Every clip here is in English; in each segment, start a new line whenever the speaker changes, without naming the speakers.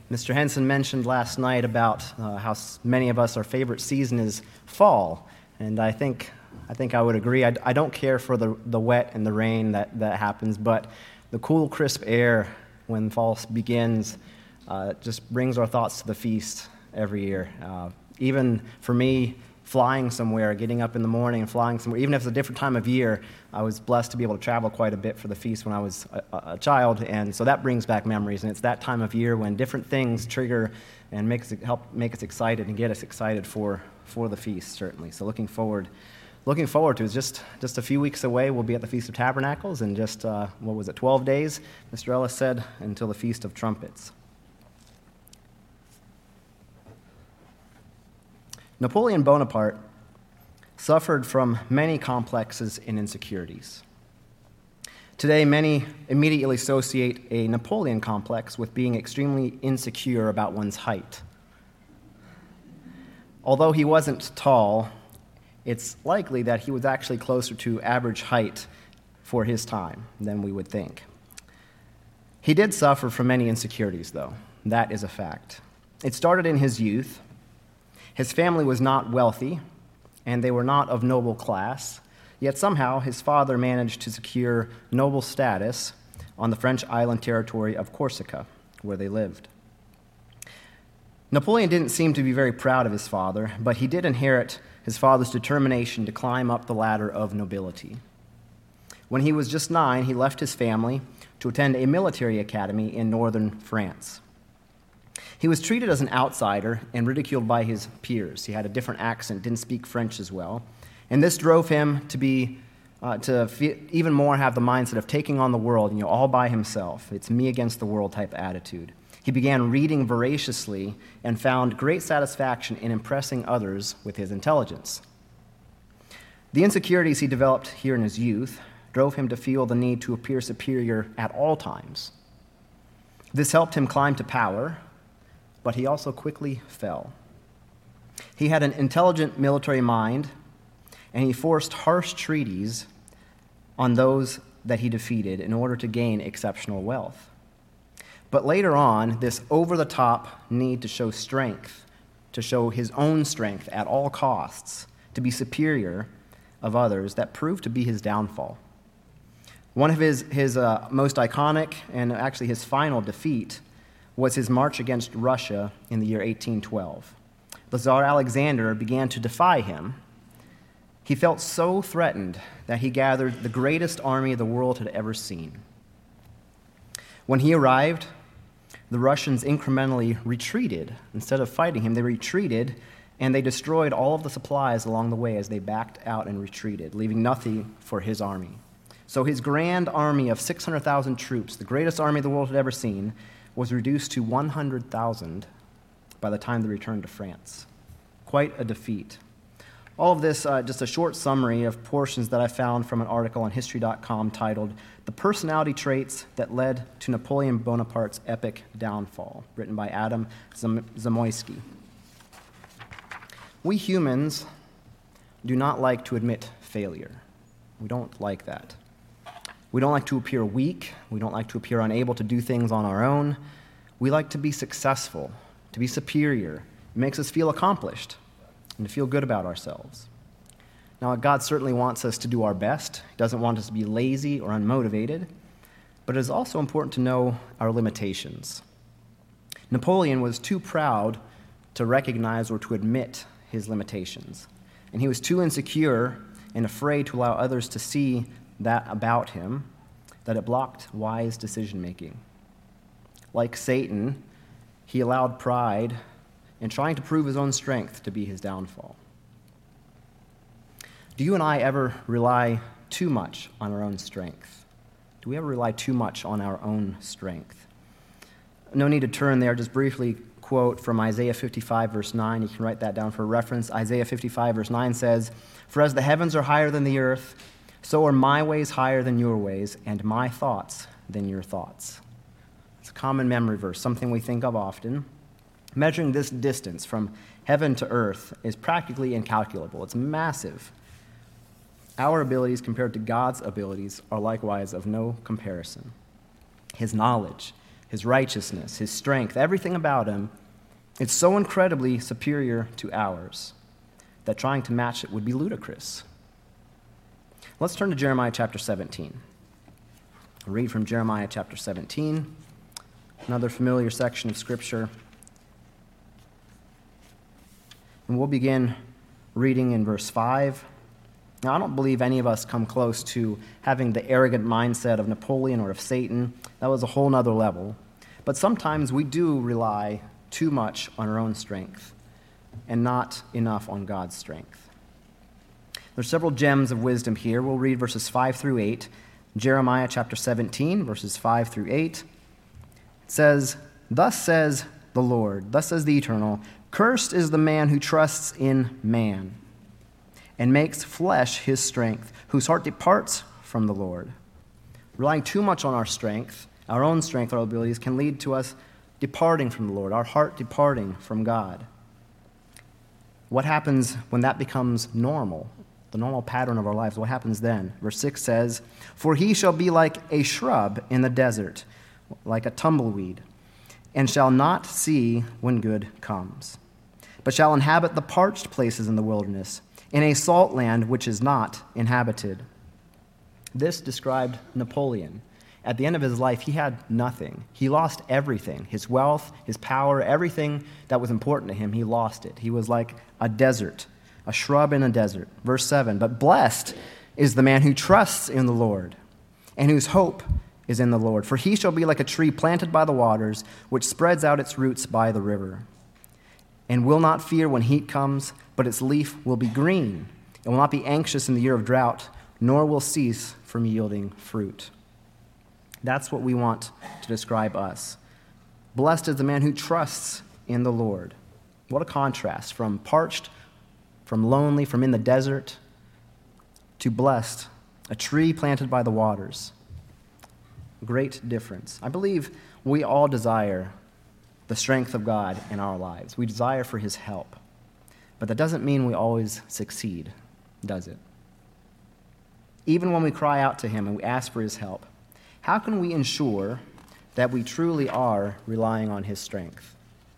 Mr. Henson mentioned last night about how many of us, our favorite season is fall, and I think I would agree. I don't care for the wet and the rain that happens, but the cool, crisp air when fall begins just brings our thoughts to the feast every year. Even for me, flying somewhere, getting up in the morning and flying somewhere, even if it's a different time of year, I was blessed to be able to travel quite a bit for the feast when I was a child, and so that brings back memories, and it's that time of year when different things trigger and help make us excited and get us excited for the feast, certainly. So looking forward to it. Just a few weeks away, we'll be at the Feast of Tabernacles, and 12 days, Mr. Ellis said, until the Feast of Trumpets. Napoleon Bonaparte suffered from many complexes and insecurities. Today, many immediately associate a Napoleon complex with being extremely insecure about one's height. Although he wasn't tall, it's likely that he was actually closer to average height for his time than we would think. He did suffer from many insecurities, though. That is a fact. It started in his youth. His family was not wealthy, and they were not of noble class, yet somehow his father managed to secure noble status on the French island territory of Corsica, where they lived. Napoleon didn't seem to be very proud of his father, but he did inherit his father's determination to climb up the ladder of nobility. When he was just 9, he left his family to attend a military academy in northern France. He was treated as an outsider and ridiculed by his peers. He had a different accent, didn't speak French as well. And this drove him to even more have the mindset of taking on the world, all by himself. It's me against the world type attitude. He began reading voraciously and found great satisfaction in impressing others with his intelligence. The insecurities he developed here in his youth drove him to feel the need to appear superior at all times. This helped him climb to power, but he also quickly fell. He had an intelligent military mind, and he forced harsh treaties on those that he defeated in order to gain exceptional wealth. But later on, this over-the-top need to show strength, to show his own strength at all costs, to be superior of others, that proved to be his downfall. One of his most iconic and actually his final defeat was his march against Russia in the year 1812. The Tsar Alexander began to defy him. He felt so threatened that he gathered the greatest army the world had ever seen. When he arrived, the Russians incrementally retreated. Instead of fighting him, they retreated, and they destroyed all of the supplies along the way as they backed out and retreated, leaving nothing for his army. So his grand army of 600,000 troops, the greatest army the world had ever seen, was reduced to 100,000 by the time they returned to France. Quite a defeat. All of this, just a short summary of portions that I found from an article on History.com titled "The Personality Traits That Led to Napoleon Bonaparte's Epic Downfall," written by Adam Zamoyski. We humans do not like to admit failure. We don't like that. We don't like to appear weak. We don't like to appear unable to do things on our own. We like to be successful, to be superior. It makes us feel accomplished and to feel good about ourselves. Now, God certainly wants us to do our best. He doesn't want us to be lazy or unmotivated, but it is also important to know our limitations. Napoleon was too proud to recognize or to admit his limitations, and he was too insecure and afraid to allow others to see that about him, that it blocked wise decision-making. Like Satan, he allowed pride and trying to prove his own strength to be his downfall. Do you and I ever rely too much on our own strength? Do we ever rely too much on our own strength? No need to turn there, just briefly quote from Isaiah 55, verse 9. You can write that down for reference. Isaiah 55, verse 9 says, "For as the heavens are higher than the earth, so are my ways higher than your ways, and my thoughts than your thoughts." It's a common memory verse, something we think of often. Measuring this distance from heaven to earth is practically incalculable. It's massive. Our abilities compared to God's abilities are likewise of no comparison. His knowledge, his righteousness, his strength, everything about him, it's so incredibly superior to ours that trying to match it would be ludicrous. Let's turn to Jeremiah chapter 17. I'll read from Jeremiah chapter 17, another familiar section of Scripture. And we'll begin reading in verse 5. Now, I don't believe any of us come close to having the arrogant mindset of Napoleon or of Satan. That was a whole nother level. But sometimes we do rely too much on our own strength and not enough on God's strength. There's several gems of wisdom here. We'll read verses 5 through 8. Jeremiah chapter 17, verses 5 through 8. It says, "Thus says the Lord, thus says the Eternal, cursed is the man who trusts in man and makes flesh his strength, whose heart departs from the Lord." Relying too much on our strength, our own strength, our abilities, can lead to us departing from the Lord, our heart departing from God. What happens when that becomes normal, the normal pattern of our lives? What happens then? Verse 6 says, "For he shall be like a shrub in the desert, like a tumbleweed, and shall not see when good comes, but shall inhabit the parched places in the wilderness, in a salt land which is not inhabited." This described Napoleon. At the end of his life, he had nothing. He lost everything. His wealth, his power, everything that was important to him, he lost it. He was like a desert, a shrub in a desert. Verse 7, "But blessed is the man who trusts in the Lord, and whose hope is in the Lord. For he shall be like a tree planted by the waters, which spreads out its roots by the river, and will not fear when heat comes, but its leaf will be green. It will not be anxious in the year of drought, nor will cease from yielding fruit." That's what we want to describe us. Blessed is the man who trusts in the Lord. What a contrast from parched, from lonely, from in the desert, to blessed, a tree planted by the waters. Great difference. I believe we all desire the strength of God in our lives. We desire for his help. But that doesn't mean we always succeed, does it? Even when we cry out to him and we ask for his help, how can we ensure that we truly are relying on his strength?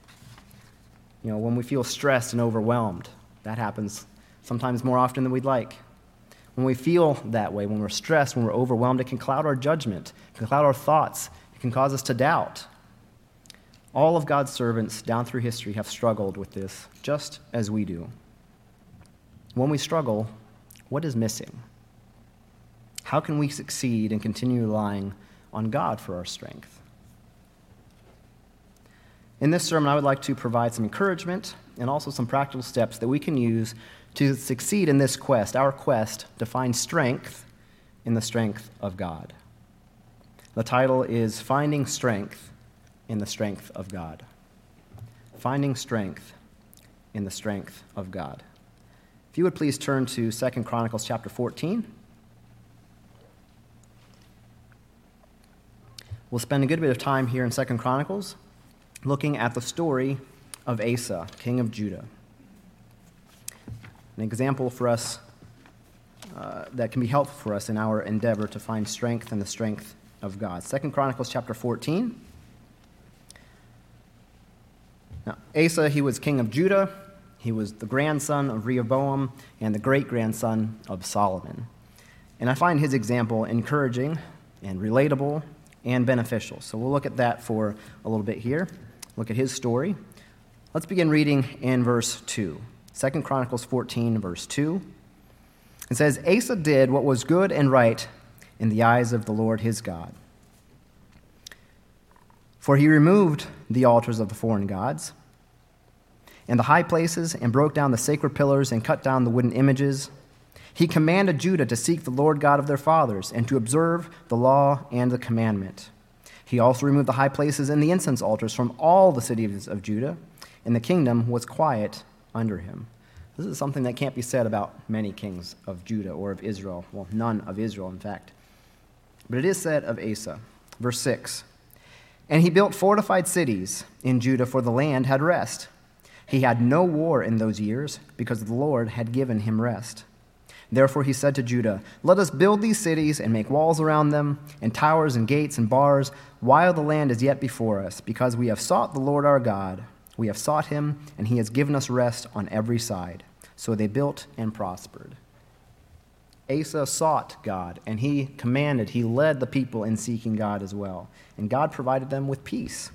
When we feel stressed and overwhelmed, that happens sometimes more often than we'd like. When we feel that way, when we're stressed, when we're overwhelmed, it can cloud our judgment, it can cloud our thoughts, it can cause us to doubt. All of God's servants down through history have struggled with this, just as we do. When we struggle, what is missing? How can we succeed and continue relying on God for our strength? In this sermon, I would like to provide some encouragement and also some practical steps that we can use to succeed in this quest, our quest to find strength in the strength of God. The title is Finding Strength in the Strength of God. Finding Strength in the Strength of God. If you would please turn to 2 Chronicles chapter 14. We'll spend a good bit of time here in 2 Chronicles looking at the story of Asa, king of Judah. An example for us that can be helpful for us in our endeavor to find strength in the strength of God. 2 Chronicles chapter 14. Now, Asa, he was king of Judah. He was the grandson of Rehoboam and the great-grandson of Solomon. And I find his example encouraging and relatable and beneficial. So we'll look at that for a little bit here. Look at his story. Let's begin reading in verse 2. 2 Chronicles 14, verse 2. It says, "Asa did what was good and right in the eyes of the Lord his God. For he removed the altars of the foreign gods and the high places and broke down the sacred pillars and cut down the wooden images. He commanded Judah to seek the Lord God of their fathers and to observe the law and the commandment. He also removed the high places and the incense altars from all the cities of Judah, and the kingdom was quiet under him." This is something that can't be said about many kings of Judah or of Israel. Well, none of Israel, in fact. But it is said of Asa. Verse 6, "And he built fortified cities in Judah, for the land had rest. He had no war in those years, because the Lord had given him rest. Therefore he said to Judah, "Let us build these cities and make walls around them, and towers and gates and bars, while the land is yet before us, because we have sought the Lord our God. We have sought him, and he has given us rest on every side." So they built and prospered. Asa sought God, and he commanded, he led the people in seeking God as well. And God provided them with peace.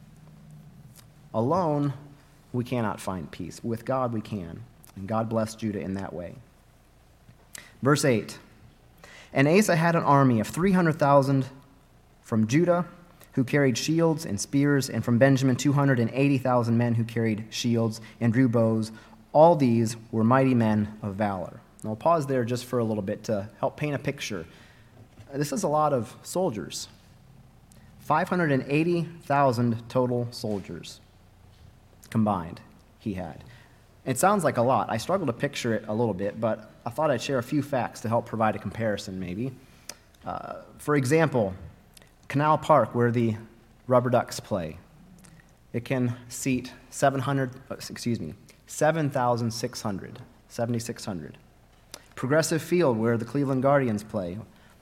Alone, we cannot find peace. With God, we can. And God blessed Judah in that way. Verse 8, "And Asa had an army of 300,000 from Judah who carried shields and spears, and from Benjamin 280,000 men who carried shields and drew bows. All these were mighty men of valor." And I'll pause there just for a little bit to help paint a picture. This is a lot of soldiers. 580,000 total soldiers combined he had. It sounds like a lot. I struggled to picture it a little bit, but I thought I'd share a few facts to help provide a comparison maybe. For example, Canal Park, where the Rubber Ducks play, it can seat 7,600. Progressive Field, where the Cleveland Guardians play,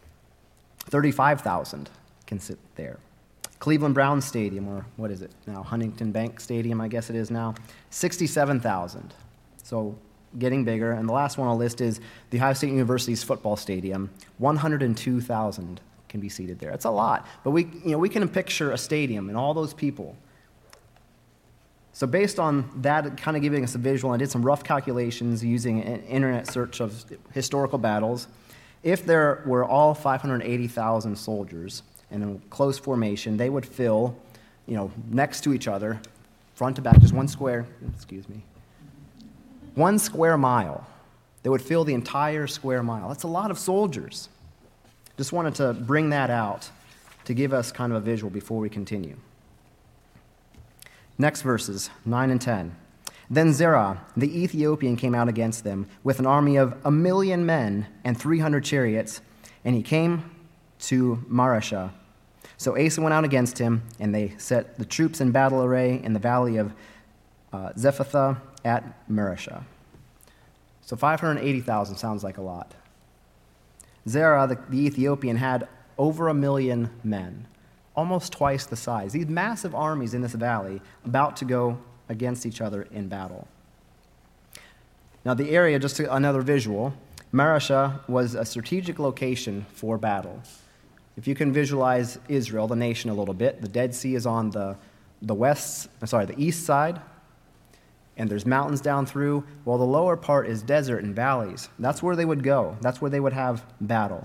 35,000 can sit there. Cleveland Browns Stadium, or what is it now, Huntington Bank Stadium, I guess it is now, 67,000. So getting bigger. And the last one on the list is the Ohio State University's football stadium, 102,000 can be seated there. It's a lot, but we can picture a stadium and all those people. So based on that kind of giving us a visual, I did some rough calculations using an internet search of historical battles. If there were all 580,000 soldiers in close formation, they would fill, next to each other, front to back, just one square mile. They would fill the entire square mile. That's a lot of soldiers. Just wanted to bring that out to give us kind of a visual before we continue. Next verses, 9 and 10. "Then Zerah, the Ethiopian, came out against them with an army of 1,000,000 men and 300 chariots, and he came to Mareshah. So Asa went out against him, and they set the troops in battle array in the valley of Zephathah at Mareshah." So 580,000 sounds like a lot. Zerah, the Ethiopian, had over 1,000,000 men, almost twice the size. These massive armies in this valley about to go against each other in battle. Now the area, just another visual, Mareshah was a strategic location for battle. If you can visualize Israel, the nation, a little bit, the Dead Sea is on the east side, and there's mountains down through, while the lower part is desert and valleys. That's where they would go. That's where they would have battle.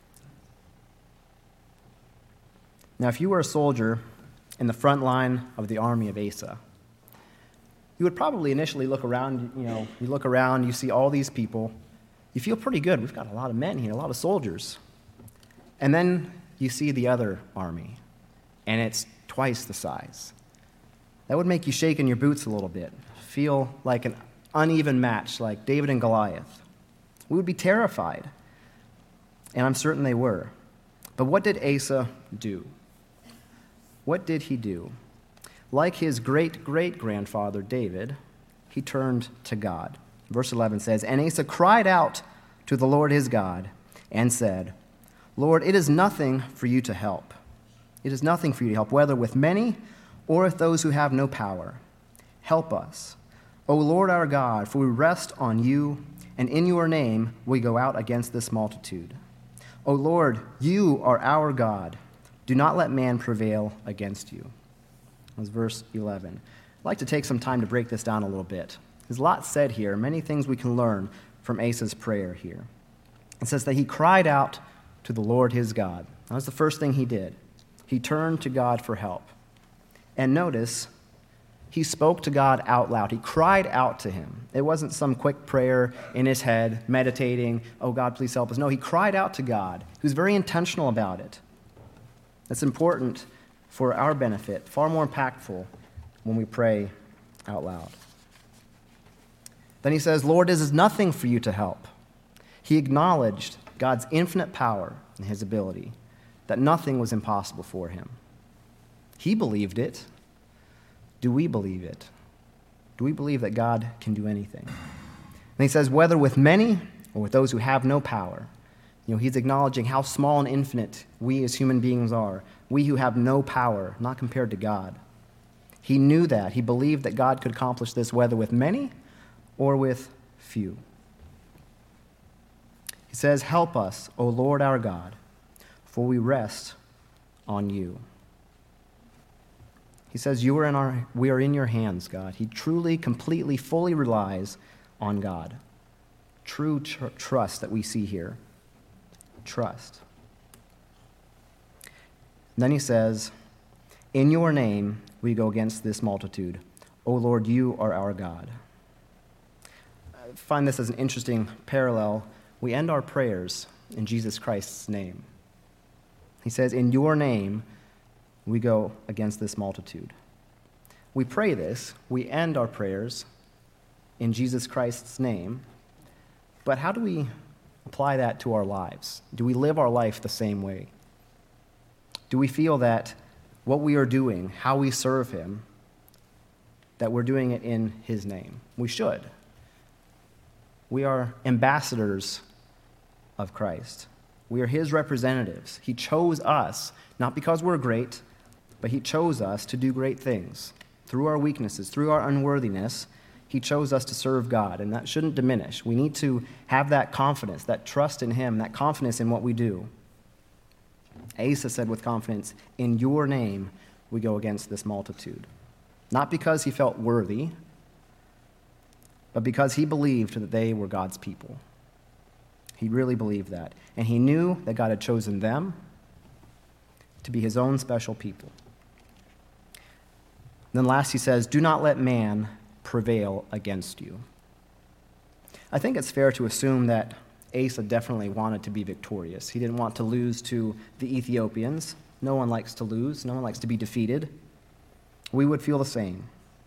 Now, if you were a soldier in the front line of the army of Asa, you would probably initially look around, you look around, you see all these people, you feel pretty good. We've got a lot of men here, a lot of soldiers. And then you see the other army, and it's twice the size. That would make you shake in your boots a little bit, feel like an uneven match, like David and Goliath. We would be terrified, and I'm certain they were. But what did Asa do? What did he do? Like his great-great-grandfather David, he turned to God. Verse 11 says, "And Asa cried out to the Lord his God and said, 'Lord, it is nothing for you to help. It is nothing for you to help, whether with many or with those who have no power. Help us, O Lord our God, for we rest on you, and in your name we go out against this multitude. O Lord, you are our God. Do not let man prevail against you.'" That was verse 11. I'd like to take some time to break this down a little bit. There's a lot said here, many things we can learn from Asa's prayer here. It says that he cried out to the Lord his God. That was the first thing he did. He turned to God for help. And notice, he spoke to God out loud. He cried out to him. It wasn't some quick prayer in his head, meditating, "Oh God, please help us." No, he cried out to God. He was very intentional about it. That's important for our benefit, far more impactful when we pray out loud. Then he says, "Lord, this is nothing for you to help." He acknowledged God's infinite power and his ability, that nothing was impossible for him. He believed it. Do we believe it? Do we believe that God can do anything? And he says, "Whether with many or with those who have no power. He's acknowledging how small and infinite we as human beings are, we who have no power, not compared to God. He knew that. He believed that God could accomplish this whether with many or with few. He says, "Help us, O Lord our God, for we rest on you." He says, we are in your hands, God. He truly, completely, fully relies on God. True trust that we see here. Trust. And then he says, "In your name we go against this multitude. O Lord, you are our God." I find this as an interesting parallel. We end our prayers in Jesus Christ's name. He says, "In your name we go against this multitude." We pray this, we end our prayers in Jesus Christ's name, but how do we apply that to our lives? Do we live our life the same way? Do we feel that what we are doing, how we serve him, that we're doing it in his name? We should. We are ambassadors of Christ. We are his representatives. He chose us, not because we're great, but he chose us to do great things. Through our weaknesses, through our unworthiness, he chose us to serve God, and that shouldn't diminish. We need to have that confidence, that trust in him, that confidence in what we do. Asa said with confidence, "In your name we go against this multitude." Not because he felt worthy, but because he believed that they were God's people. He really believed that. And he knew that God had chosen them to be his own special people. And then last he says, "Do not let man prevail against you." I think it's fair to assume that Asa definitely wanted to be victorious. He didn't want to lose to the Ethiopians. No one likes to lose. No one likes to be defeated. We would feel the same.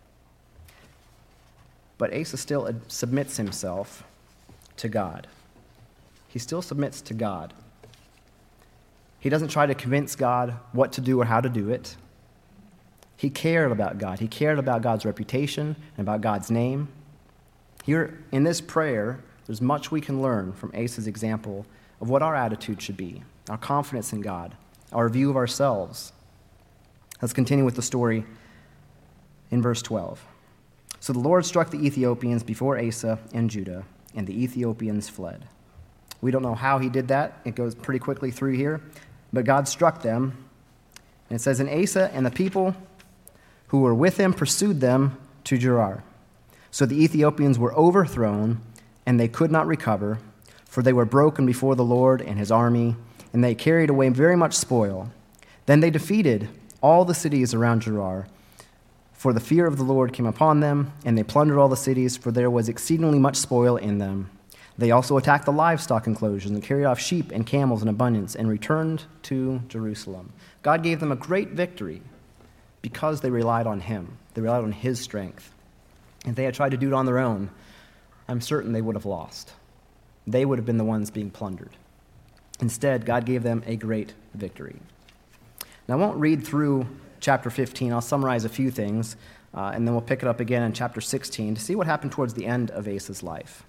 But Asa still submits himself to God. He still submits to God. He doesn't try to convince God what to do or how to do it. He cared about God. He cared about God's reputation and about God's name. Here in this prayer, there's much we can learn from Asa's example of what our attitude should be, our confidence in God, our view of ourselves. Let's continue with the story in verse 12. "So the Lord struck the Ethiopians before Asa and Judah, and the Ethiopians fled." We don't know how he did that. It goes pretty quickly through here. But God struck them. And it says, "And Asa and the people who were with him pursued them to Gerar. So the Ethiopians were overthrown, and they could not recover, for they were broken before the Lord and his army, and they carried away very much spoil. Then they defeated all the cities around Gerar, for the fear of the Lord came upon them, and they plundered all the cities, for there was exceedingly much spoil in them. They also attacked the livestock enclosures and carried off sheep and camels in abundance and returned to Jerusalem." God gave them a great victory because they relied on him. They relied on his strength. If they had tried to do it on their own, I'm certain they would have lost. They would have been the ones being plundered. Instead, God gave them a great victory. Now, I won't read through chapter 15. I'll summarize a few things, and then we'll pick it up again in chapter 16 to see what happened towards the end of Asa's life.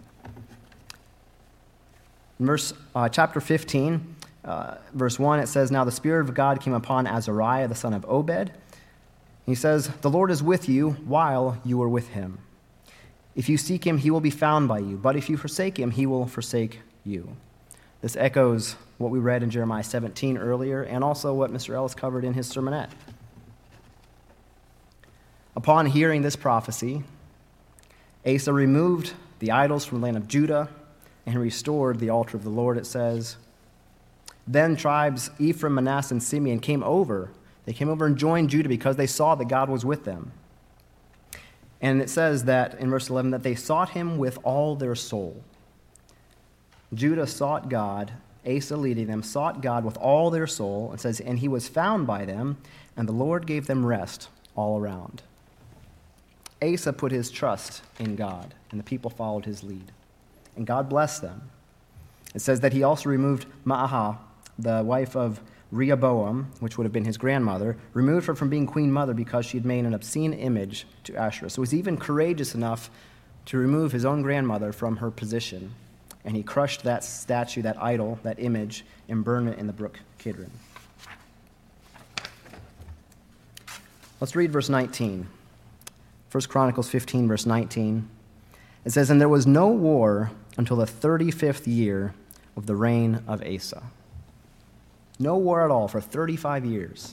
In chapter 15, verse 1, it says, "Now the Spirit of God came upon Azariah, the son of Obed. He says, 'The Lord is with you while you are with him. If you seek him, he will be found by you. But if you forsake him, he will forsake you.'" This echoes what we read in Jeremiah 17 earlier, and also what Mr. Ellis covered in his sermonette. Upon hearing this prophecy, Asa removed the idols from the land of Judah and restored the altar of the Lord, it says. Then tribes Ephraim, Manasseh, and Simeon came over. They came over and joined Judah because they saw that God was with them. And it says that in verse 11 that they sought him with all their soul. Judah sought God, Asa leading them, sought God with all their soul. It says, "And he was found by them, and the Lord gave them rest all around." Asa put his trust in God, and the people followed his lead. And God blessed them. It says that he also removed Ma'ahah, the wife of Rehoboam, which would have been his grandmother, removed her from being queen mother because she had made an obscene image to Asherah. So he's even courageous enough to remove his own grandmother from her position and he crushed that statue, that idol, that image, and burned it in the brook Kidron. Let's read verse 19. 1 Chronicles 15, verse 19. It says, "And there was no war until the 35th year of the reign of Asa." No war at all for 35 years.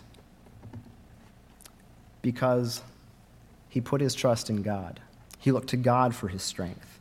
Because he put his trust in God. He looked to God for his strength.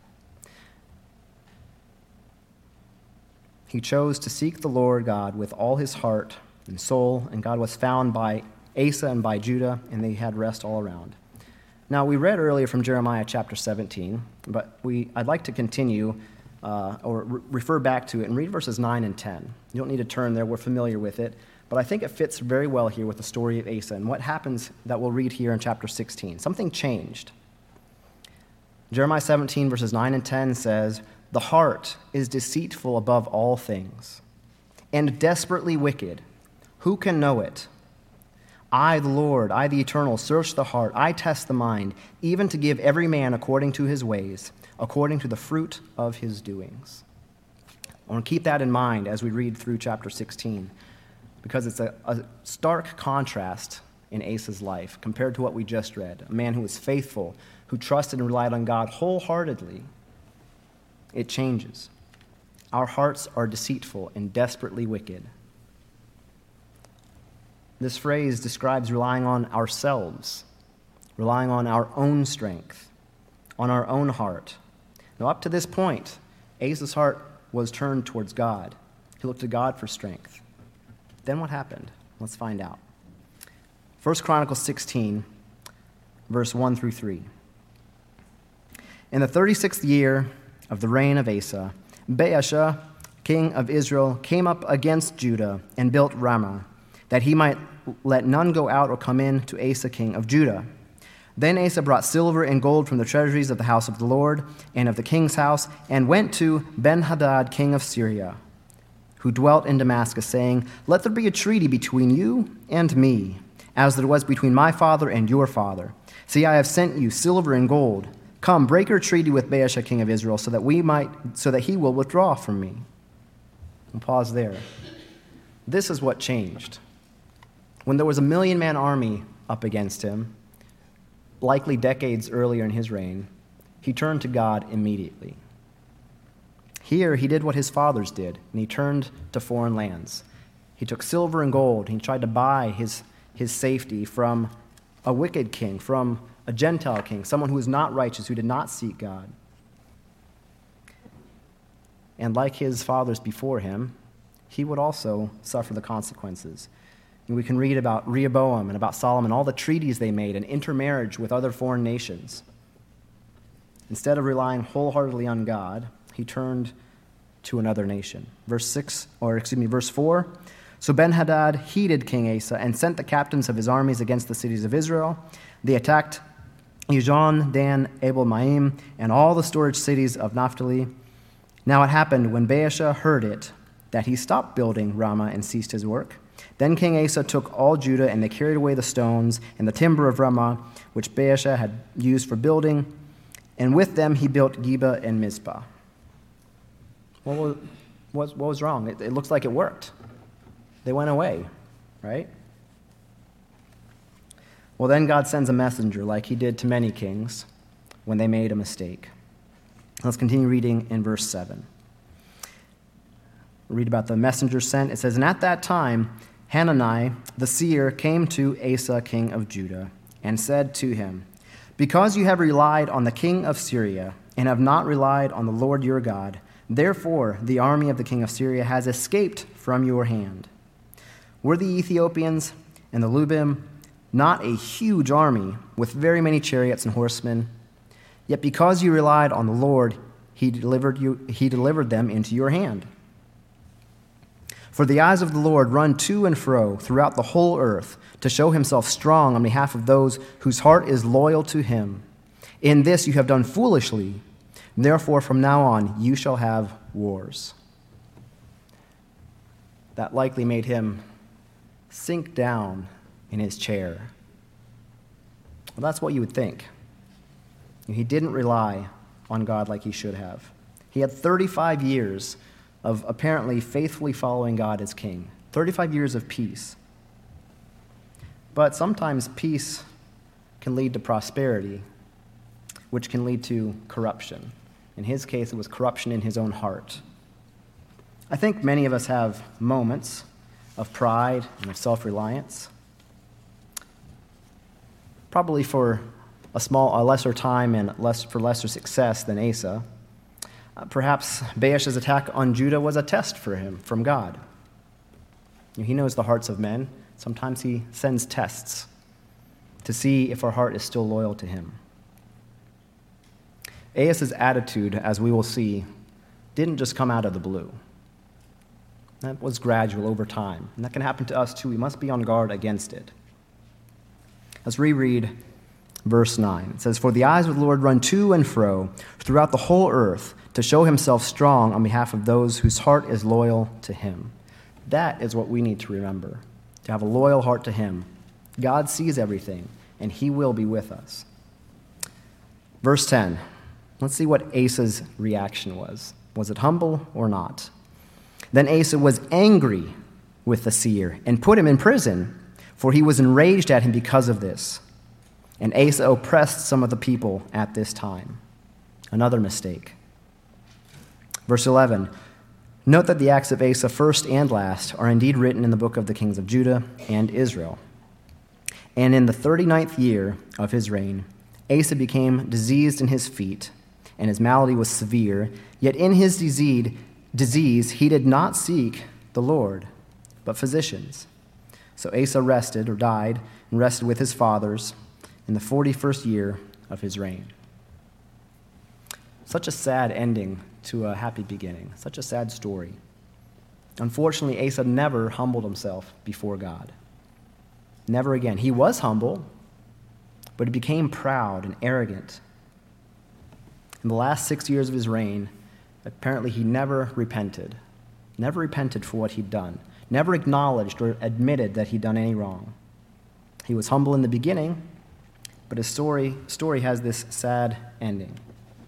He chose to seek the Lord God with all his heart and soul, and God was found by Asa and by Judah, and they had rest all around. Now, we read earlier from Jeremiah chapter 17, but I'd like to continue refer back to it and read verses 9 and 10. You don't need to turn there, we're familiar with it, but I think it fits very well here with the story of Asa and what happens that we'll read here in chapter 16. Something changed. Jeremiah 17, verses 9 and 10 says, "The heart is deceitful above all things, and desperately wicked. Who can know it? I, the Lord, I, the Eternal, search the heart. I test the mind, even to give every man according to his ways, according to the fruit of his doings." I want to keep that in mind as we read through chapter 16, because it's a stark contrast in Asa's life compared to what we just read. A man who was faithful, who trusted and relied on God wholeheartedly. It changes. Our hearts are deceitful and desperately wicked. This phrase describes relying on ourselves, relying on our own strength, on our own heart. Now, up to this point, Asa's heart was turned towards God. He looked to God for strength. Then what happened? Let's find out. 1 Chronicles 16, verse 1 through 3. "In the 36th year of the reign of Asa, Baasha, king of Israel, came up against Judah and built Ramah, that he might let none go out or come in to Asa, king of Judah. Then Asa brought silver and gold from the treasuries of the house of the Lord and of the king's house, and went to Ben-Hadad, king of Syria, who dwelt in Damascus, saying, 'Let there be a treaty between you and me, as there was between my father and your father. See, I have sent you silver and gold. Come, break your treaty with Baasha, king of Israel, so that he will withdraw from me.'" We'll pause there. This is what changed. When there was a 1,000,000-man army up against him, likely decades earlier in his reign, he turned to God immediately. Here, he did what his fathers did, and he turned to foreign lands. He took silver and gold, and he tried to buy his safety from a wicked king, from a Gentile king, someone who was not righteous, who did not seek God. And like his fathers before him, he would also suffer the consequences. And we can read about Rehoboam and about Solomon, all the treaties they made and intermarriage with other foreign nations. Instead of relying wholeheartedly on God, he turned to another nation. Verse 4. "So Ben-Hadad heeded King Asa and sent the captains of his armies against the cities of Israel. They attacked Ijon, Dan, Abel-Maim, and all the storage cities of Naphtali. Now it happened when Baasha heard it that he stopped building Ramah and ceased his work. Then King Asa took all Judah, and they carried away the stones and the timber of Ramah, which Baasha had used for building, and with them he built Geba and Mizpah." What was wrong? It looks like it worked. They went away, right? Well, then God sends a messenger like he did to many kings when they made a mistake. Let's continue reading in verse 7. Read about the messenger sent. It says, "And at that time Hanani the seer came to Asa, king of Judah, and said to him, 'Because you have relied on the king of Syria and have not relied on the Lord your God, therefore the army of the king of Syria has escaped from your hand. Were the Ethiopians and the Lubim not a huge army with very many chariots and horsemen? Yet because you relied on the Lord, he delivered them into your hand. For the eyes of the Lord run to and fro throughout the whole earth to show himself strong on behalf of those whose heart is loyal to him. In this you have done foolishly. Therefore, from now on, you shall have wars.'" That likely made him sink down in his chair. Well, that's what you would think. He didn't rely on God like he should have. He had 35 years of apparently faithfully following God as king, 35 years of peace. But sometimes peace can lead to prosperity, which can lead to corruption. In his case, it was corruption in his own heart. I think many of us have moments of pride and of self-reliance, probably for a lesser time and for lesser success than Asa. Perhaps Baash's attack on Judah was a test for him from God. He knows the hearts of men. Sometimes he sends tests to see if our heart is still loyal to him. Asa's attitude, as we will see, didn't just come out of the blue. That was gradual over time, and that can happen to us too. We must be on guard against it. Let's reread verse 9. It says, "For the eyes of the Lord run to and fro throughout the whole earth to show himself strong on behalf of those whose heart is loyal to him." That is what we need to remember, to have a loyal heart to him. God sees everything, and he will be with us. Verse 10. Let's see what Asa's reaction was. Was it humble or not? "Then Asa was angry with the seer and put him in prison, for he was enraged at him because of this. And Asa oppressed some of the people at this time." Another mistake. Verse 11. Note that the acts of Asa, first and last, are indeed written in the book of the kings of Judah and Israel. "And in the 39th year of his reign, Asa became diseased in his feet, and his malady was severe. Yet in his disease he did not seek the Lord, but physicians. So Asa died, and rested with his fathers in the 41st year of his reign." Such a sad ending to a happy beginning, such a sad story. Unfortunately, Asa never humbled himself before God. Never again. He was humble, but he became proud and arrogant. In the last 6 years of his reign, apparently he never repented for what he'd done, never acknowledged or admitted that he'd done any wrong. He was humble in the beginning, but his story has this sad ending.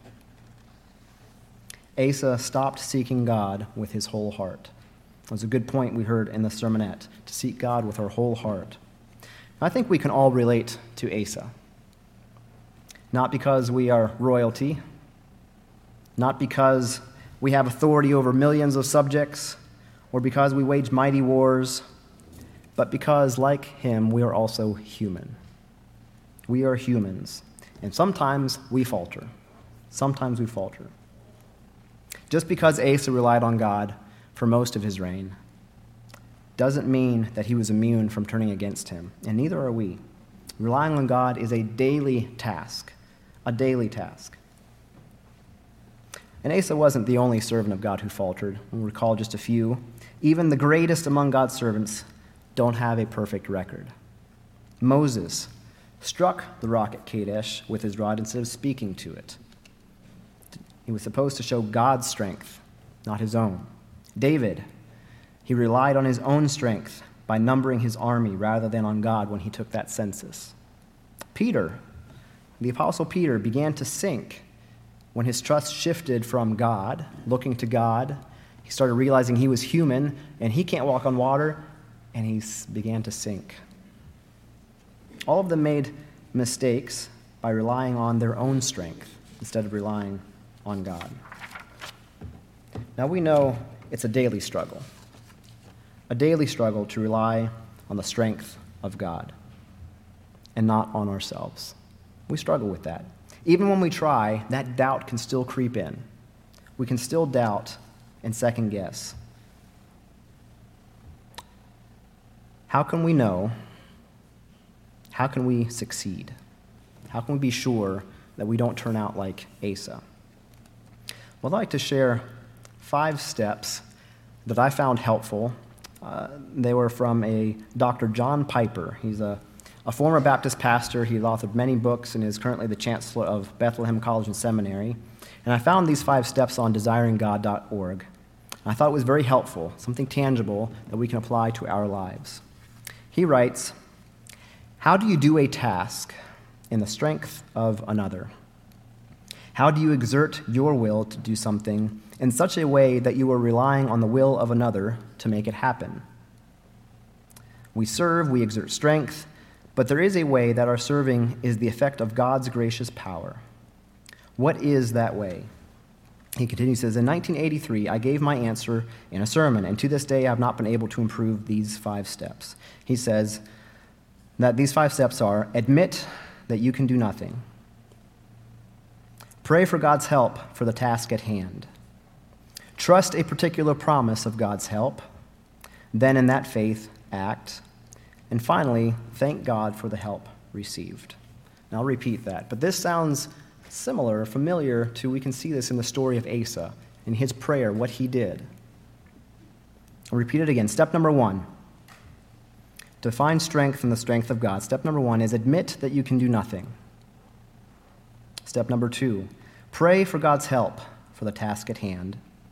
Asa stopped seeking God with his whole heart. That was a good point we heard in the sermonette, to seek God with our whole heart. I think we can all relate to Asa. Not because we are royalty, not because we have authority over millions of subjects, or because we wage mighty wars, but because, like him, we are also human. We are humans, and sometimes we falter. Just because Asa relied on God for most of his reign doesn't mean that he was immune from turning against him, and neither are we. Relying on God is a daily task. And Asa wasn't the only servant of God who faltered. We'll recall just a few. Even the greatest among God's servants don't have a perfect record. Moses struck the rock at Kadesh with his rod instead of speaking to it. He was supposed to show God's strength, not his own. David, he relied on his own strength by numbering his army rather than on God when he took that census. Peter, the Apostle Peter, began to sink when his trust shifted from God, looking to God. He started realizing he was human and he can't walk on water, and he began to sink. All of them made mistakes by relying on their own strength instead of relying on God. Now we know it's a daily struggle to rely on the strength of God and not on ourselves. We struggle with that. Even when we try, that doubt can still creep in. We can still doubt and second guess. How can we know? How can we succeed? How can we be sure that we don't turn out like Asa? Well, I'd like to share 5 steps that I found helpful. They were from a Dr. John Piper. He's a former Baptist pastor. He's authored many books and is currently the chancellor of Bethlehem College and Seminary. And I found these 5 steps on desiringgod.org. I thought it was very helpful, something tangible that we can apply to our lives. He writes, "How do you do a task in the strength of another? How do you exert your will to do something in such a way that you are relying on the will of another to make it happen? We serve, we exert strength, but there is a way that our serving is the effect of God's gracious power. What is that way? He continues, says, in 1983, I gave my answer in a sermon, and to this day I have not been able to improve these 5 steps. He says that these 5 steps are: admit that you can do nothing. Pray for God's help for the task at hand. Trust a particular promise of God's help. Then in that faith, act. And finally, thank God for the help received. Now I'll repeat that, but this sounds similar, familiar to, we can see this in the story of Asa, in his prayer, what he did. I'll repeat it again. Step number 1, to find strength in the strength of God. Step number 1 is admit that you can do nothing. Step number 2, pray for God's help for the task at hand.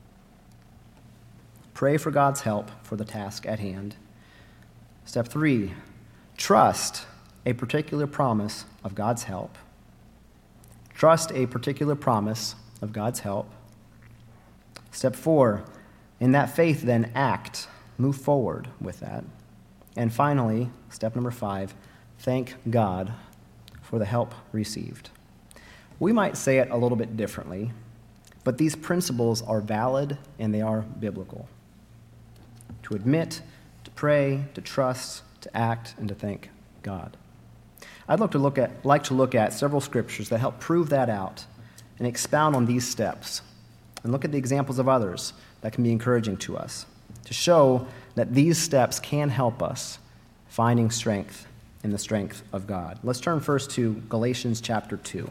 Pray for God's help for the task at hand. Step 3, trust a particular promise of God's help. Trust a particular promise of God's help. Step 4, in that faith, then act. Move forward with that. And finally, step number 5, thank God for the help received. We might say it a little bit differently, but these principles are valid and they are biblical. To admit, to pray, to trust, to act, and to thank God. I'd like to look at several scriptures that help prove that out and expound on these steps, and look at the examples of others that can be encouraging to us, to show that these steps can help us finding strength in the strength of God. Let's turn first to Galatians chapter 2.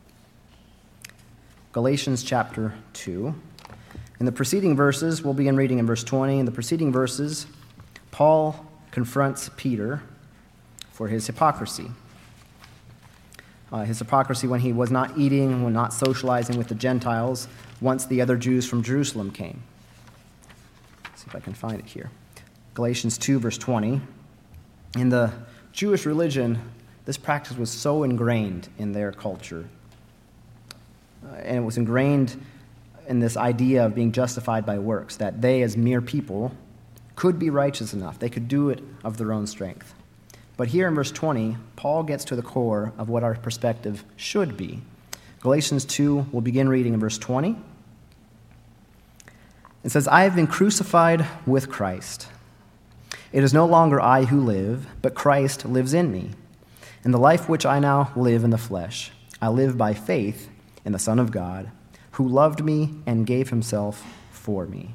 Galatians chapter 2. In the preceding verses, we'll begin reading in verse 20. In the preceding verses, Paul confronts Peter for his hypocrisy. His hypocrisy when he was not eating, when not socializing with the Gentiles, once the other Jews from Jerusalem came. Let's see if I can find it here. Galatians 2, verse 20. In the Jewish religion, this practice was so ingrained in their culture. And it was ingrained in this idea of being justified by works, that they, as mere people, could be righteous enough. They could do it of their own strength. But here in verse 20, Paul gets to the core of what our perspective should be. Galatians 2, we'll begin reading in verse 20. It says, I have been crucified with Christ. It is no longer I who live, but Christ lives in me. In the life which I now live in the flesh, I live by faith in the Son of God, who loved me and gave himself for me.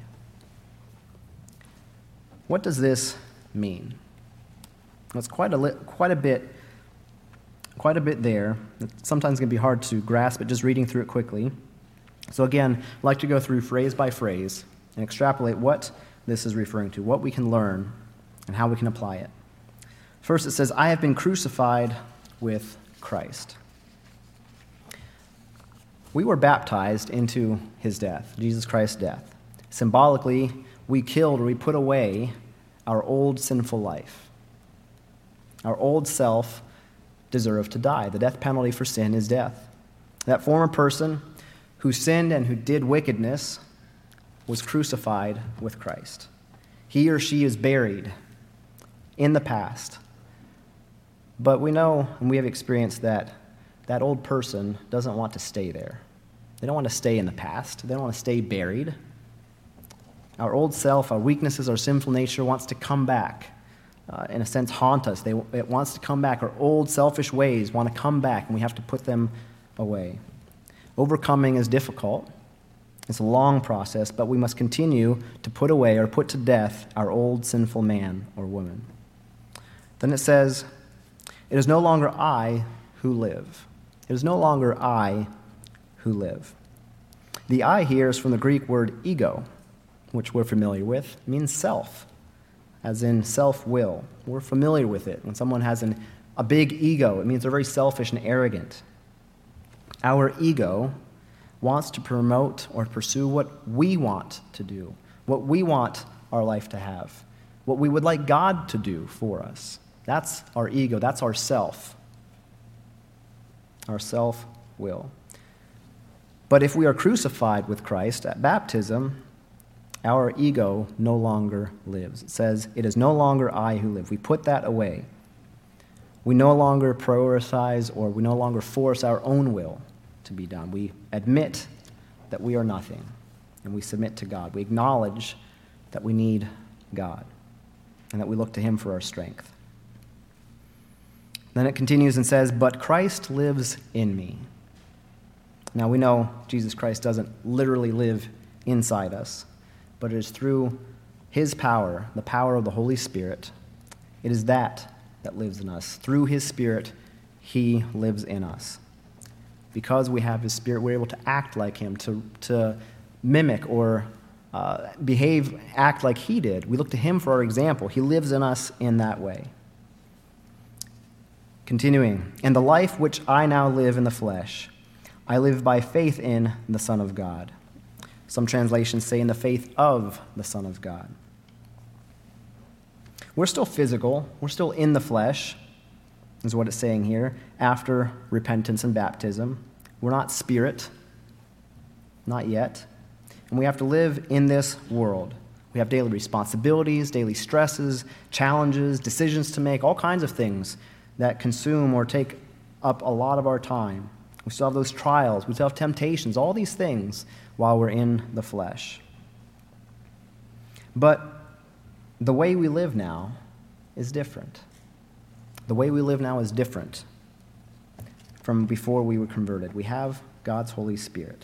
What does this mean? Well, it's quite a bit there. It's sometimes going to be hard to grasp it just reading through it quickly. So again, I'd like to go through phrase by phrase and extrapolate what this is referring to, what we can learn, and how we can apply it. First, it says, I have been crucified with Christ. We were baptized into his death, Jesus Christ's death. Symbolically, we killed or we put away our old sinful life. Our old self deserved to die. The death penalty for sin is death. That former person who sinned and who did wickedness was crucified with Christ. He or she is buried in the past. But we know, and we have experienced that old person doesn't want to stay there. They don't want to stay in the past. They don't want to stay buried. Our old self, our weaknesses, our sinful nature wants to come back. In a sense, haunt us. It wants to come back. Our old selfish ways want to come back, and we have to put them away. Overcoming is difficult. It's a long process, but we must continue to put away or put to death our old sinful man or woman. Then it says, it is no longer I who live. It is no longer I who live. The I here is from the Greek word ego, which we're familiar with. It means self, as in self-will. We're familiar with it. When someone has a big ego, it means they're very selfish and arrogant. Our ego wants to promote or pursue what we want to do, what we want our life to have, what we would like God to do for us. That's our ego. That's our self. Our self-will. But if we are crucified with Christ at baptism, our ego no longer lives. It says, it is no longer I who live. We put that away. We no longer prioritize or we no longer force our own will to be done. We admit that we are nothing, and we submit to God. We acknowledge that we need God, and that we look to him for our strength. Then it continues and says, but Christ lives in me. Now we know Jesus Christ doesn't literally live inside us, but it is through his power, the power of the Holy Spirit. It is that lives in us. Through his Spirit, he lives in us. Because we have his Spirit, we're able to act like him, to mimic or act like he did. We look to him for our example. He lives in us in that way. Continuing, and the life which I now live in the flesh, I live by faith in the Son of God. Some translations say in the faith of the Son of God. We're still physical. We're still in the flesh, is what it's saying here, after repentance and baptism. We're not spirit, not yet. And we have to live in this world. We have daily responsibilities, daily stresses, challenges, decisions to make, all kinds of things that consume or take up a lot of our time. We still have those trials. We still have temptations, all these things while we're in the flesh. But the way we live now is different. The way we live now is different from before we were converted. We have God's Holy Spirit.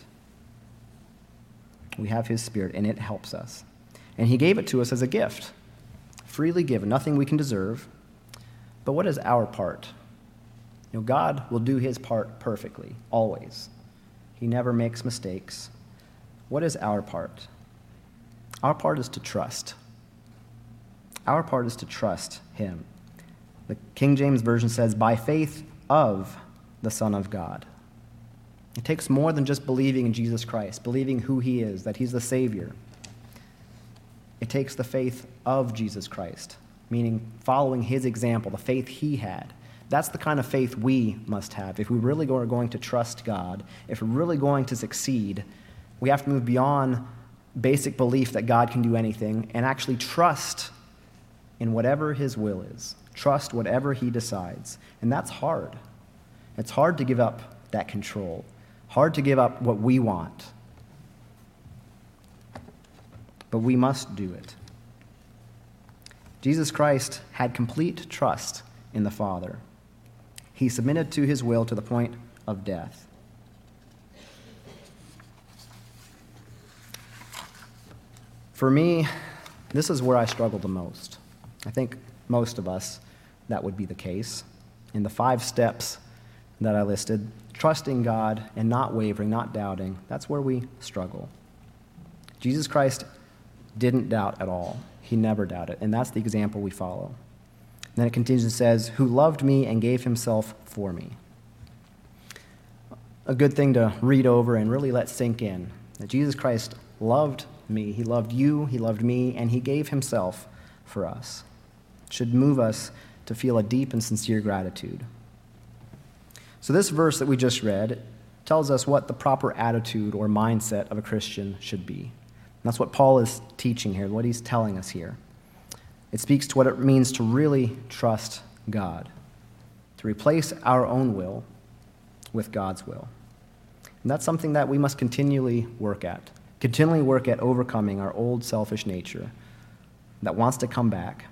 We have his Spirit, and it helps us. And he gave it to us as a gift, freely given, nothing we can deserve. But what is our part? God will do his part perfectly, always. He never makes mistakes. What is our part? Our part is to trust. Our part is to trust him. The King James Version says, by faith of the Son of God. It takes more than just believing in Jesus Christ, believing who he is, that he's the Savior. It takes the faith of Jesus Christ, meaning following his example, the faith he had. That's the kind of faith we must have. If we really are going to trust God, if we're really going to succeed, we have to move beyond basic belief that God can do anything and actually trust in whatever his will is. Trust whatever he decides. And that's hard. It's hard to give up that control. Hard to give up what we want. But we must do it. Jesus Christ had complete trust in the Father. He submitted to his will to the point of death. For me, this is where I struggle the most. I think most of us, that would be the case. In the 5 steps that I listed, trusting God and not wavering, not doubting, that's where we struggle. Jesus Christ didn't doubt at all. He never doubted, and that's the example we follow. And then it continues and says, who loved me and gave himself for me. A good thing to read over and really let sink in, that Jesus Christ loved me, he loved you, he loved me, and he gave himself for us. It should move us to feel a deep and sincere gratitude. So this verse that we just read tells us what the proper attitude or mindset of a Christian should be. And that's what Paul is teaching here, what he's telling us here. It speaks to what it means to really trust God, to replace our own will with God's will. And that's something that we must continually work at overcoming our old selfish nature that wants to come back.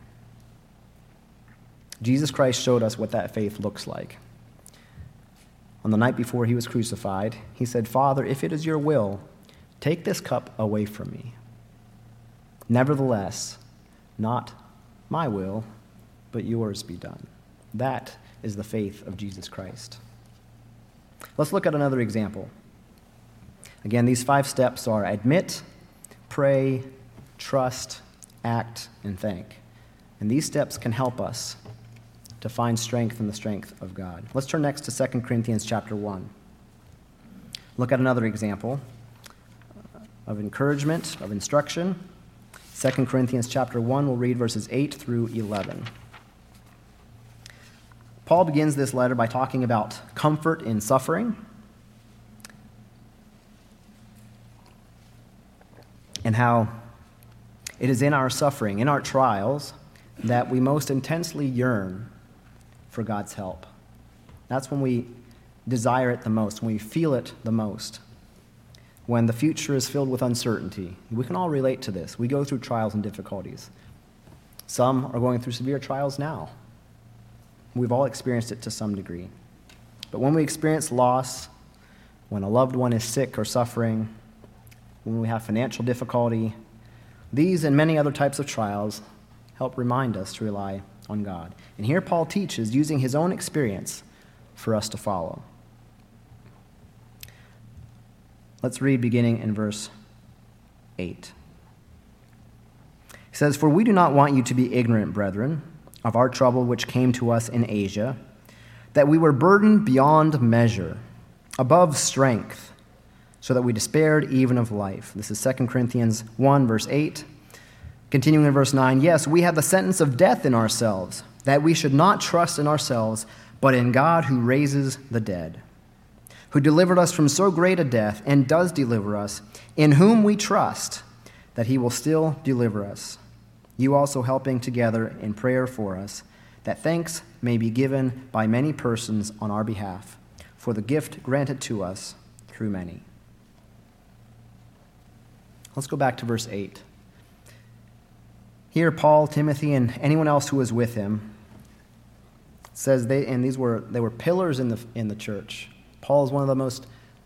Jesus Christ showed us what that faith looks like. On the night before he was crucified, he said, Father, if it is your will, take this cup away from me. Nevertheless, not my will, but yours be done. That is the faith of Jesus Christ. Let's look at another example. Again, these 5 steps are admit, pray, trust, act, and thank. And these steps can help us to find strength in the strength of God. Let's turn next to 2 Corinthians chapter 1. Look at another example of encouragement, of instruction. 2 Corinthians chapter 1, we'll read verses 8 through 11. Paul begins this letter by talking about comfort in suffering. and how it is in our suffering, in our trials, that we most intensely yearn for God's help. That's when we desire it the most, when we feel it the most. When the future is filled with uncertainty. We can all relate to this. We go through trials and difficulties. Some are going through severe trials now. We've all experienced it to some degree. But when we experience loss, when a loved one is sick or suffering, when we have financial difficulty, these and many other types of trials help remind us to rely on God. And here Paul teaches, using his own experience, for us to follow. Let's read beginning in verse 8. He says, "For we do not want you to be ignorant, brethren, of our trouble which came to us in Asia, that we were burdened beyond measure, above strength, so that we despaired even of life." This is 2 Corinthians 1, verse 8. Continuing in verse 9, "Yes, we had the sentence of death in ourselves, that we should not trust in ourselves, but in God who raises the dead, who delivered us from so great a death, and does deliver us, in whom we trust that he will still deliver us. You also helping together in prayer for us, that thanks may be given by many persons on our behalf, for the gift granted to us through many." Let's go back to verse 8. Here, Paul, Timothy, and anyone else who was with him says they were pillars in the church. Paul is one of the most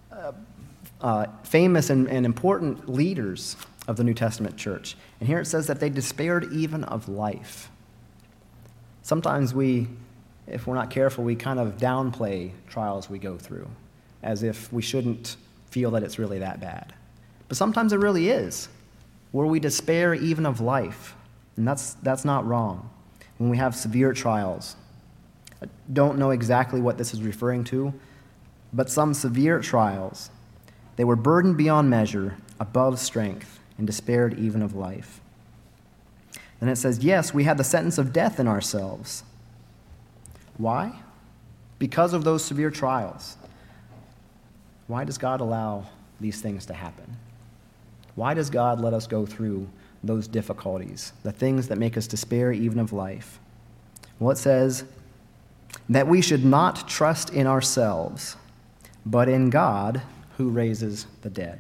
famous and important leaders of the New Testament church. And here it says that they despaired even of life. Sometimes if we're not careful, we kind of downplay trials we go through, as if we shouldn't feel that it's really that bad. But sometimes it really is, where we despair even of life. And that's not wrong. When we have severe trials, I don't know exactly what this is referring to, but some severe trials, they were burdened beyond measure, above strength, and despaired even of life. Then it says, "Yes, we had the sentence of death in ourselves." Why? Because of those severe trials. Why does God allow these things to happen? Why does God let us go through those difficulties, the things that make us despair even of life? Well, it says that we should not trust in ourselves, but in God who raises the dead.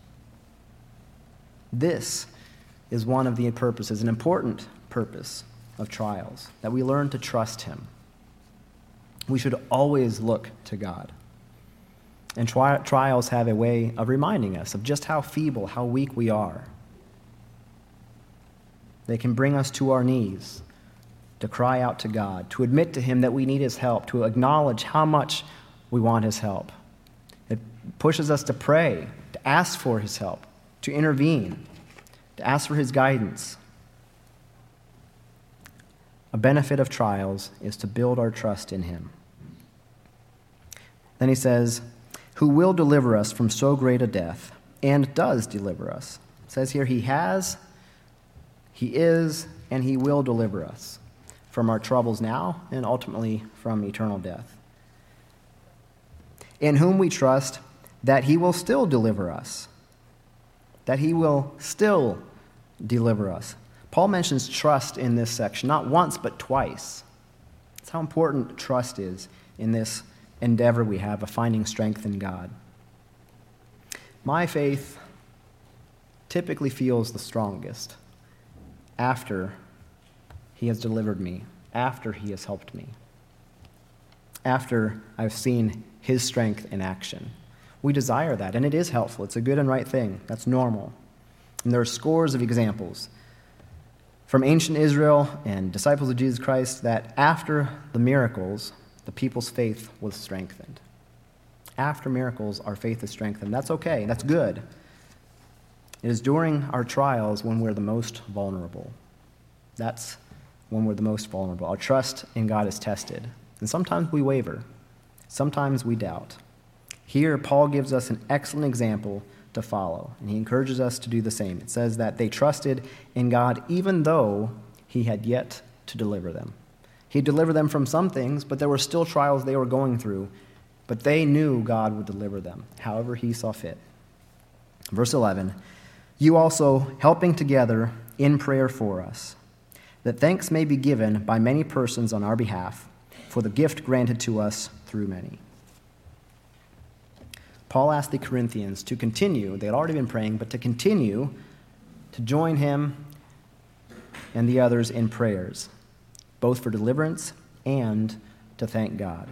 This is one of the purposes, an important purpose of trials, that we learn to trust him. We should always look to God. And trials have a way of reminding us of just how feeble, how weak we are. They can bring us to our knees, to cry out to God, to admit to him that we need his help, to acknowledge how much we want his help. It pushes us to pray, to ask for his help, to intervene, to ask for his guidance. A benefit of trials is to build our trust in him. Then he says, "Who will deliver us from so great a death, and does deliver us." It says here, he has, he is, and he will deliver us from our troubles now and ultimately from eternal death. "In whom we trust that he will still deliver us." That he will still deliver us. Paul mentions trust in this section, not once, but twice. That's how important trust is in this endeavor we have of finding strength in God. My faith typically feels the strongest after he has delivered me, after he has helped me, after I've seen his strength in action. We desire that, and it is helpful. It's a good and right thing. That's normal. And there are scores of examples from ancient Israel and disciples of Jesus Christ that after the miracles, the people's faith was strengthened. After miracles, our faith is strengthened. That's okay. That's good. It is during our trials when we're the most vulnerable. That's when we're the most vulnerable. Our trust in God is tested. And sometimes we waver. Sometimes we doubt. Here, Paul gives us an excellent example to follow, and he encourages us to do the same. It says that they trusted in God even though he had yet to deliver them. He delivered them from some things, but there were still trials they were going through, but they knew God would deliver them, however he saw fit. Verse 11, you also helping together in prayer for us, that thanks may be given by many persons on our behalf for the gift granted to us through many. Paul asked the Corinthians to continue, they had already been praying, but to continue to join him and the others in prayers, both for deliverance and to thank God.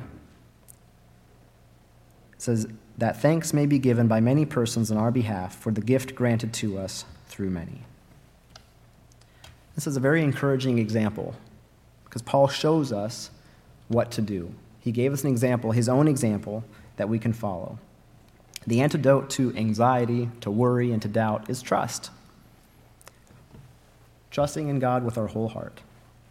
It says that thanks may be given by many persons on our behalf for the gift granted to us through many. This is a very encouraging example because Paul shows us what to do. He gave us an example, his own example, that we can follow. The antidote to anxiety, to worry, and to doubt is trust. Trusting in God with our whole heart.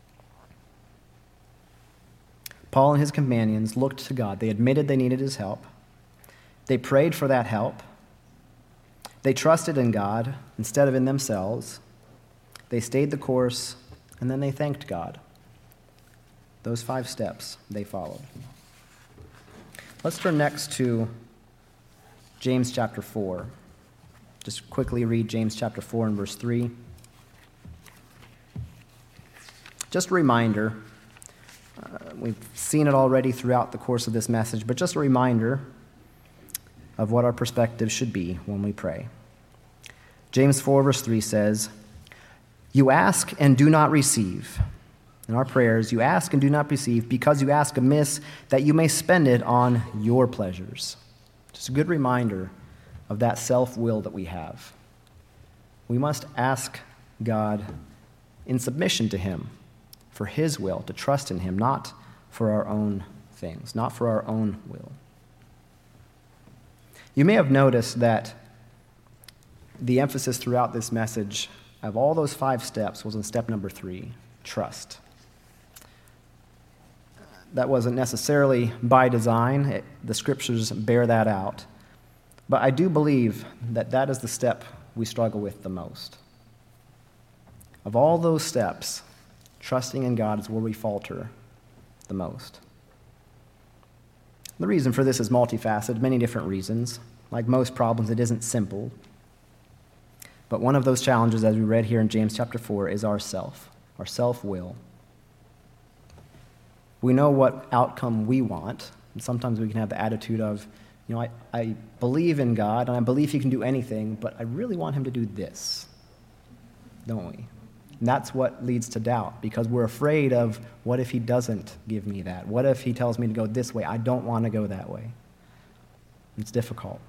Paul and his companions looked to God. They admitted they needed his help. They prayed for that help. They trusted in God instead of in themselves. They stayed the course, and then they thanked God. Those 5 steps they followed. Let's turn next to James chapter 4. Just quickly read James chapter 4 and verse 3. Just a reminder, we've seen it already throughout the course of this message, but just a reminder of what our perspective should be when we pray. James 4 verse 3 says, "You ask and do not receive." In our prayers, you ask and do not receive because you ask amiss that you may spend it on your pleasures. Just a good reminder of that self-will that we have. We must ask God in submission to him for his will, to trust in him, not for our own things, not for our own will. You may have noticed that the emphasis throughout this message of all those 5 steps was on step number 3, trust. That wasn't necessarily by design. The scriptures bear that out. But I do believe that that is the step we struggle with the most. Of all those steps, trusting in God is where we falter the most. The reason for this is multifaceted, many different reasons. Like most problems, it isn't simple. But one of those challenges, as we read here in James chapter 4, is our self-will. We know what outcome we want, and sometimes we can have the attitude of, I believe in God, and I believe he can do anything, but I really want him to do this, don't we? And that's what leads to doubt, because we're afraid of, what if he doesn't give me that? What if he tells me to go this way? I don't want to go that way. It's difficult.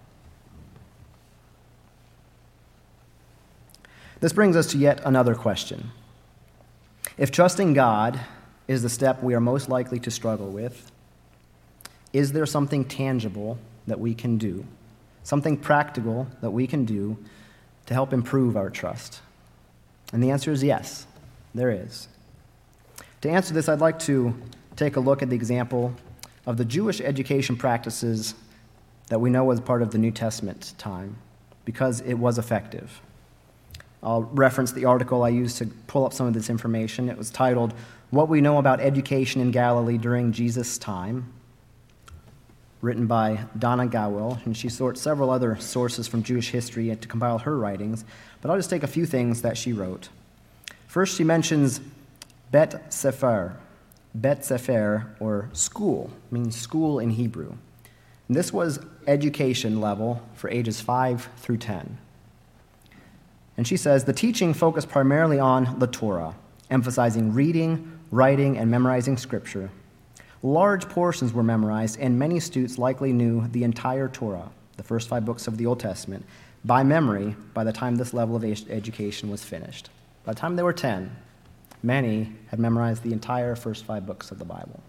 This brings us to yet another question. If trusting God is the step we are most likely to struggle with, is there something tangible that we can do, something practical that we can do to help improve our trust? And the answer is yes, there is. To answer this, I'd like to take a look at the example of the Jewish education practices that we know was part of the New Testament time, because it was effective. I'll reference the article I used to pull up some of this information. It was titled, "What We Know About Education in Galilee During Jesus' Time," written by Donna Gawel, and she sorts several other sources from Jewish history to compile her writings, but I'll just take a few things that she wrote. First, she mentions Bet Sefer. Bet Sefer, or school, means school in Hebrew. And this was education level for ages 5 through 10. And she says, the teaching focused primarily on the Torah, emphasizing reading, writing, and memorizing scripture. Large portions were memorized, and many students likely knew the entire Torah, the first 5 books of the Old Testament, by memory by the time this level of education was finished. By the time they were 10, many had memorized the entire first 5 books of the Bible.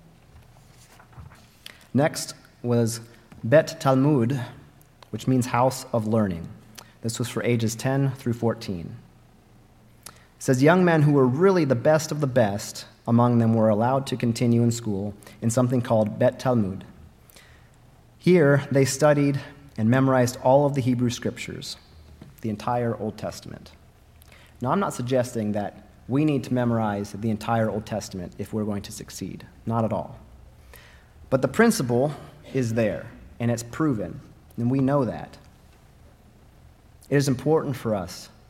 Next was Bet Talmud, which means house of learning. This was for ages 10 through 14. It says young men who were really the best of the best among them were allowed to continue in school in something called Bet Talmud. Here, they studied and memorized all of the Hebrew scriptures, the entire Old Testament. Now, I'm not suggesting that we need to memorize the entire Old Testament if we're going to succeed. Not at all. But the principle is there, and it's proven, and we know that. It is important for us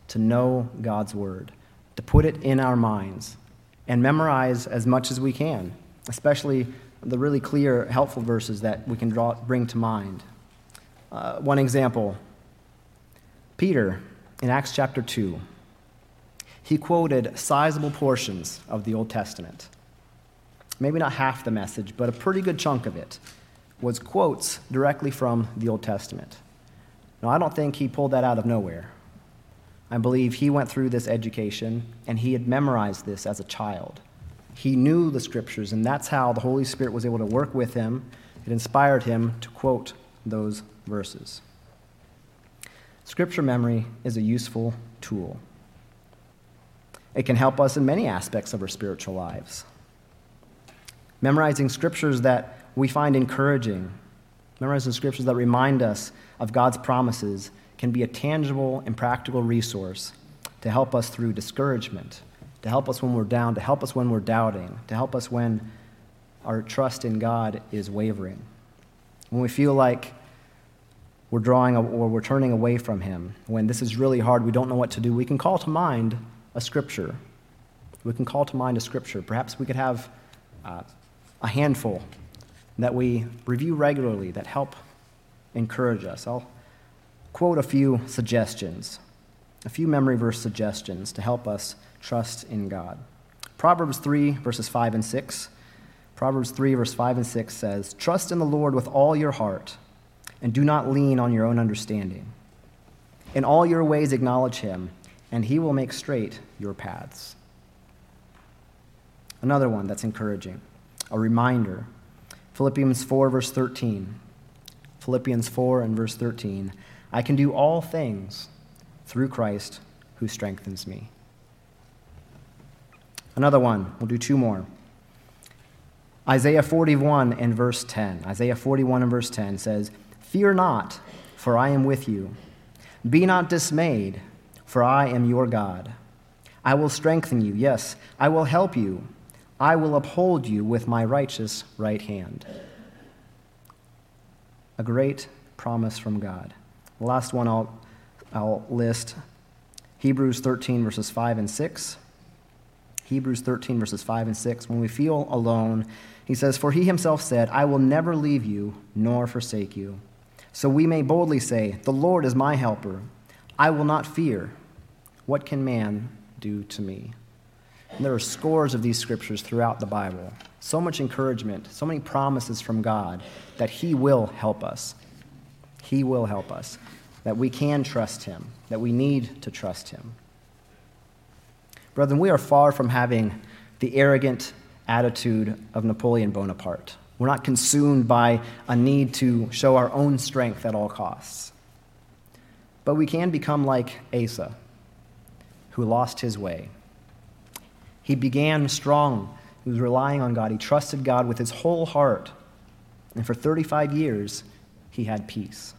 to know God's word, to put it in our minds, and memorize as much as we can, especially the really clear, helpful verses that we can bring to mind. One example, Peter, in Acts chapter 2, he quoted sizable portions of the Old Testament. Maybe not half the message, but a pretty good chunk of it was quotes directly from the Old Testament. Now, I don't think he pulled that out of nowhere. I believe he went through this education, and he had memorized this as a child. He knew the Scriptures, and that's how the Holy Spirit was able to work with him. It inspired him to quote those verses. Scripture memory is a useful tool. It can help us in many aspects of our spiritual lives. Memorizing scriptures that we find encouraging, memorizing scriptures that remind us of God's promises can be a tangible and practical resource to help us through discouragement, to help us when we're down, to help us when we're doubting, to help us when our trust in God is wavering. When we feel like we're turning away from Him, when this is really hard, we don't know what to do, we can call to mind a scripture. We can call to mind a scripture. Perhaps we could have a handful that we review regularly that help encourage us. I'll quote a few suggestions, a few memory verse suggestions to help us trust in God. Proverbs 3, verses 5 and 6. Proverbs 3, verse 5 and 6 says, "Trust in the Lord with all your heart, and do not lean on your own understanding. In all your ways acknowledge Him, and He will make straight your paths." Another one that's encouraging, a reminder. Philippians 4, verse 13. Philippians 4 and verse 13. "I can do all things through Christ who strengthens me." Another one, we'll do two more. Isaiah 41 and verse 10. Isaiah 41 and verse 10 says, "Fear not, for I am with you. Be not dismayed, for I am your God. I will strengthen you, yes, I will help you. I will uphold you with my righteous right hand." A great promise from God. The last one I'll list, Hebrews 13, verses 5 and 6. Hebrews 13, verses 5 and 6. When we feel alone, he says, "For he himself said, I will never leave you nor forsake you. So we may boldly say, the Lord is my helper. I will not fear. What can man do to me?" And there are scores of these scriptures throughout the Bible. So much encouragement, so many promises from God that He will help us. He will help us. That we can trust Him, that we need to trust Him. Brethren, we are far from having the arrogant attitude of Napoleon Bonaparte. We're not consumed by a need to show our own strength at all costs. But we can become like Asa, who lost his way. He began strong. He was relying on God. He trusted God with his whole heart. And for 35 years, he had peace.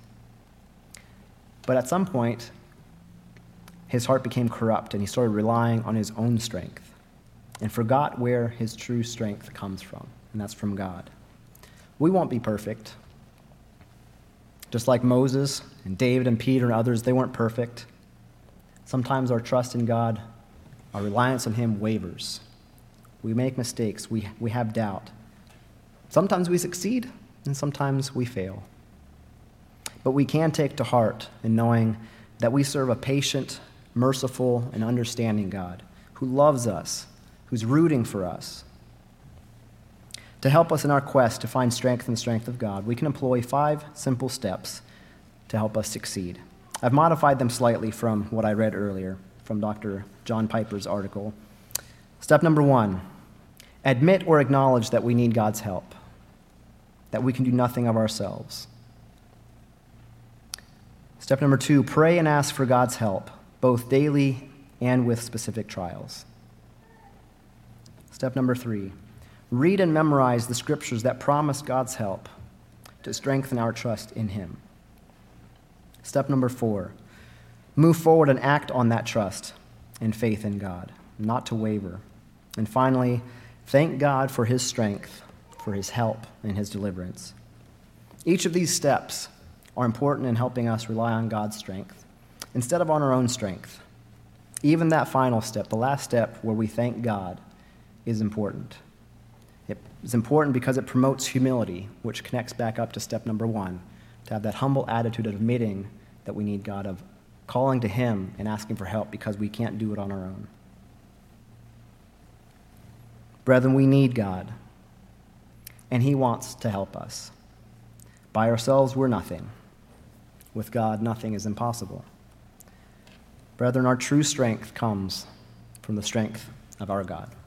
But at some point, his heart became corrupt, and he started relying on his own strength and forgot where his true strength comes from, and that's from God. We won't be perfect. Just like Moses and David and Peter and others, they weren't perfect. Sometimes our trust in God, our reliance on Him wavers. We make mistakes. We have doubt. Sometimes we succeed, and sometimes we fail. But we can take to heart in knowing that we serve a patient, merciful, and understanding God who loves us, who's rooting for us. To help us in our quest to find strength in the strength of God, we can employ 5 simple steps to help us succeed. I've modified them slightly from what I read earlier from Dr. John Piper's article. Step number 1, admit or acknowledge that we need God's help, that we can do nothing of ourselves. Step number 2, pray and ask for God's help, both daily and with specific trials. Step number 3, read and memorize the scriptures that promise God's help to strengthen our trust in Him. Step number 4, move forward and act on that trust and faith in God, not to waver. And finally, thank God for His strength, for His help, and His deliverance. Each of these steps are important in helping us rely on God's strength instead of on our own strength. Even that final step, the last step where we thank God, is important. It's important because it promotes humility, which connects back up to step number 1, to have that humble attitude of admitting that we need God, of calling to Him and asking for help because we can't do it on our own. Brethren, we need God, and He wants to help us. By ourselves, we're nothing. With God, nothing is impossible. Brethren, our true strength comes from the strength of our God.